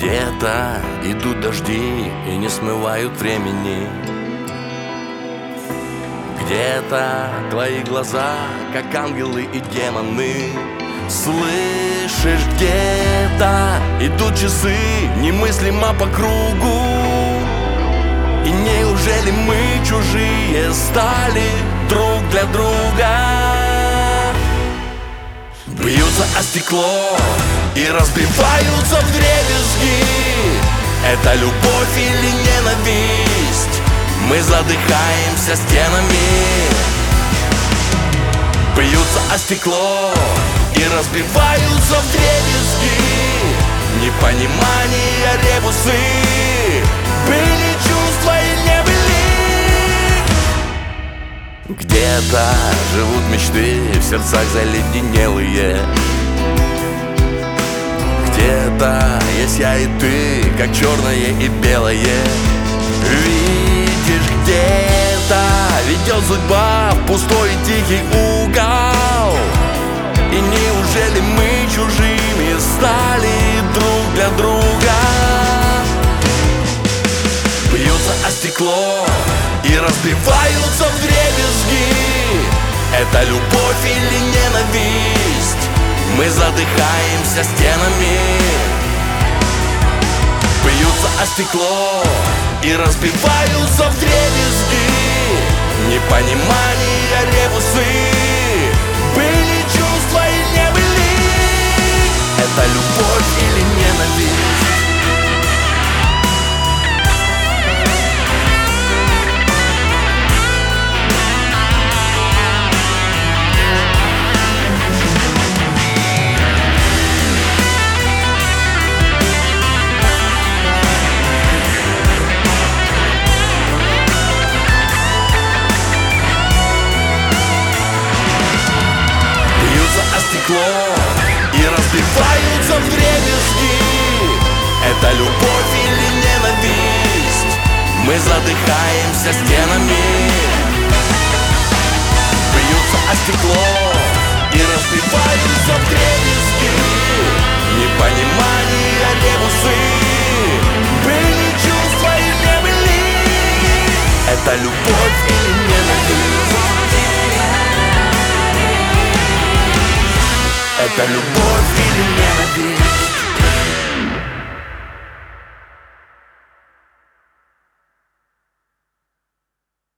Где-то идут дожди и не смывают времени. Где-то твои глаза, как ангелы и демоны. Слышишь, где-то идут часы немыслимо по кругу. И неужели мы чужие стали друг для друга? Бьются о стекло и разбиваются вдребезги. Это любовь или ненависть? Мы задыхаемся стенами. Бьются о стекло и разбиваются вдребезги. Непонимание, ребусы. Были чувства и не были. Где-то живут мечты в сердцах заледенелые. Где-то есть я и ты, как черное и белое. Видишь, где-то ведет судьба в пустой и тихий угол. И неужели мы чужими стали друг для друга? Бьются о стекло и разбиваются вдребезги. Это любовь или ненависть? Мы задыхаемся стенами. Бьются о стекло и разбиваются вдребезги. Непонимание, ребусы. Были чувства и не были. Это любовь или ненависть? И разбиваются вдребезги. Это любовь или ненависть? Мы задыхаемся стенами. Бьются о стекло и разбиваются вдребезги. Непонимание, ребусы. Были чувства и не были. Это любовь или ненависть? Это любовь.